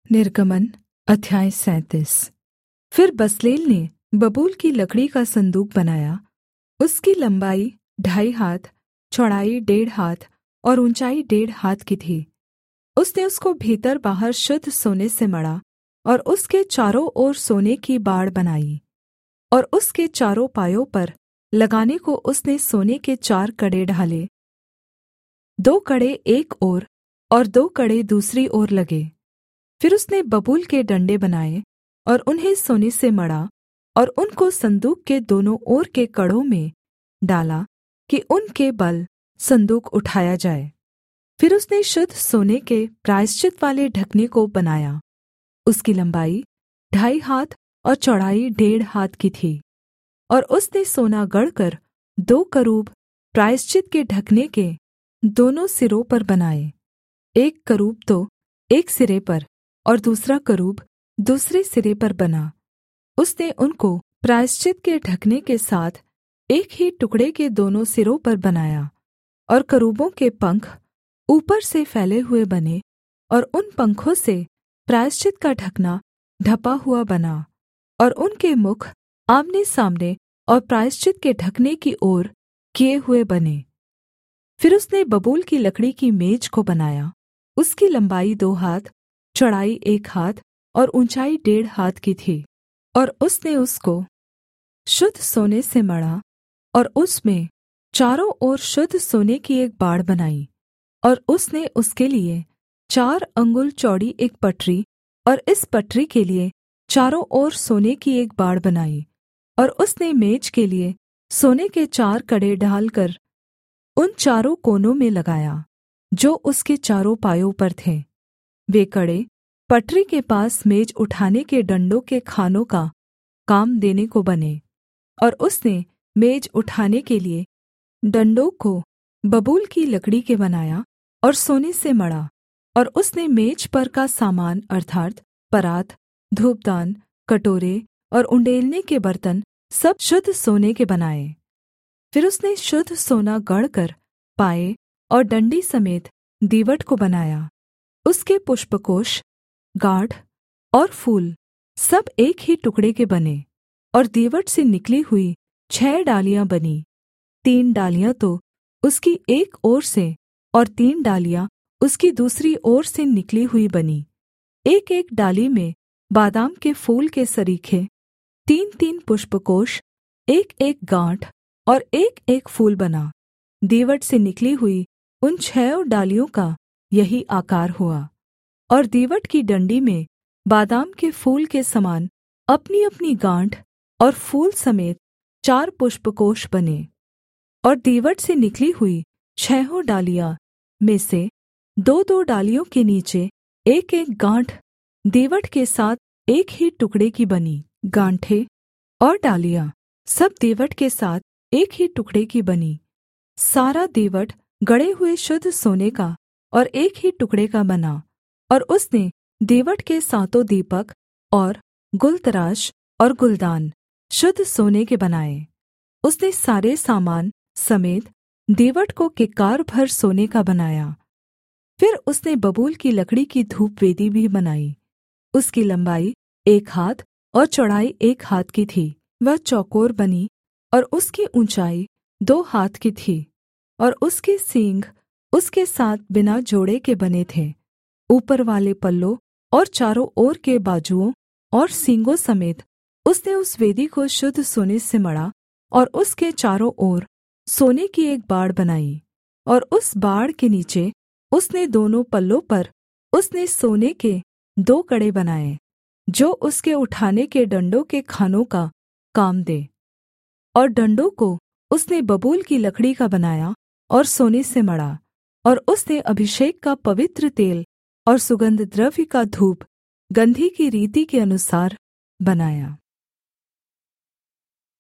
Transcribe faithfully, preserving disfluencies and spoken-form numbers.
निर्गमन अध्याय सैंतीस। फिर बसलेल ने बबूल की लकड़ी का सन्दूक बनाया। उसकी लम्बाई ढाई हाथ, चौड़ाई डेढ़ हाथ और ऊँचाई डेढ़ हाथ की थी। उसने उसको भीतर बाहर शुद्ध सोने से मढ़ा और उसके चारों ओर सोने की बाड़ बनाई। और उसके चारों पायों पर लगाने को उसने सोने के चार कड़े ढाले, दो कड़े एक ओर और दो कड़े दूसरी ओर लगे। फिर उसने बबूल के डण्डे बनाए और उन्हें सोने से मढ़ा और उनको सन्दूक के दोनों ओर के कड़ों में डाला कि उनके बल सन्दूक उठाया जाए। फिर उसने शुद्ध सोने के प्रायश्चितवाले ढकने को बनाया। उसकी लम्बाई ढाई हाथ और चौड़ाई डेढ़ हाथ की थी। और उसने सोना गढ़कर दो करूब प्रायश्चित के ढकने के दोनों सिरों पर बनाए, एक करूब तो एक सिरे पर और दूसरा करूब दूसरे सिरे पर बना। उसने उनको प्रायश्चित के ढकने के साथ एक ही टुकड़े के दोनों सिरों पर बनाया। और करूबों के पंख ऊपर से फैले हुए बने और उन पंखों से प्रायश्चित का ढकना ढँपा हुआ बना। और उनके मुख आमने सामने और प्रायश्चित के ढकने की ओर किए हुए बने। फिर उसने बबूल की लकड़ी की मेज को बनाया। उसकी लम्बाई दो हाथ, चौड़ाई एक हाथ और ऊँचाई डेढ़ हाथ की थी। और उसने उसको शुद्ध सोने से मढ़ा और उसमें चारों ओर शुद्ध सोने की एक बाड़ बनाई। और उसने उसके लिए चार अंगुल चौड़ी एक पटरी और इस पटरी के लिए चारों ओर सोने की एक बाड़ बनाई। और उसने मेज के लिए सोने के चार कड़े ढालकर उन चारों कोनों में लगाया जो उसके चारों पायों पर थे। वे कड़े पटरी के पास मेज उठाने के डण्डों के खानों का काम देने को बने। और उसने मेज उठाने के लिए डण्डों को बबूल की लकड़ी के बनाया और सोने से मढ़ा। और उसने मेज पर का सामान अर्थात् परात, धूपदान, कटोरे और उण्डेलने के बर्तन सब शुद्ध सोने के बनाए। फिर उसने शुद्ध सोना गढ़कर पाए और डण्डी समेत दीवट को बनाया। उसके पुष्पकोष, गाँठ और फूल सब एक ही टुकड़े के बने। और दीवट से निकली हुई छः डालियाँ बनीं, तीन डालियाँ तो उसकी एक ओर से और तीन डालियाँ उसकी दूसरी ओर से निकली हुई बनीं। एक-एक डाली में बादाम के फूल के सरीखे तीन-तीन पुष्पकोष, एक-एक गाँठ और एक-एक फूल बना। दीवट से निकली हुई उन छहों डालियों का यही आकार हुआ। और दीवट की डण्डी में बादाम के फूल के समान अपनी-अपनी गाँठ और फूल समेत चार पुष्पकोष बने। और दीवट से निकली हुई छहों डालियाँ में से दो-दो डालियों के नीचे एक-एक गाँठ दीवट के साथ एक ही टुकड़े की बनी। गाँठें और डालियाँ सब दीवट के साथ एक ही टुकड़े की बनी। सारा दीवट गढ़े हुए शुद्ध सोने का और एक ही टुकड़े का बना। और उसने दीवट के सातों दीपक और गुलतराश और गुलदान शुद्ध सोने के बनाए। उसने सारे सामान समेत दीवट को किक्कार भर सोने का बनाया। फिर उसने बबूल की लकड़ी की धूपवेदी भी बनाई। उसकी लम्बाई एक हाथ और चौड़ाई एक हाथ की थी। वह चौकोर बनी और उसकी ऊँचाई दो हाथ की थी। और उसके सींग उसके साथ बिना जोड़े के बने थे। ऊपर वाले पल्लों और चारों ओर के बाजुओं और सींगों समेत उसने उस वेदी को शुद्ध सोने से मढ़ा और उसके चारों ओर सोने की एक बाड़ बनाई। और उस बाड़ के नीचे उसने दोनों पल्लों पर उसने सोने के दो कड़े बनाए जो उसके उठाने के डण्डों के खानों का काम दे। और डण्डों को उसने बबूल की लकड़ी का बनाया और सोने से मढ़ा। और उसने अभिषेक का पवित्र तेल और सुगन्धद्रव्य का धूप गंधी की रीति के अनुसार बनाया।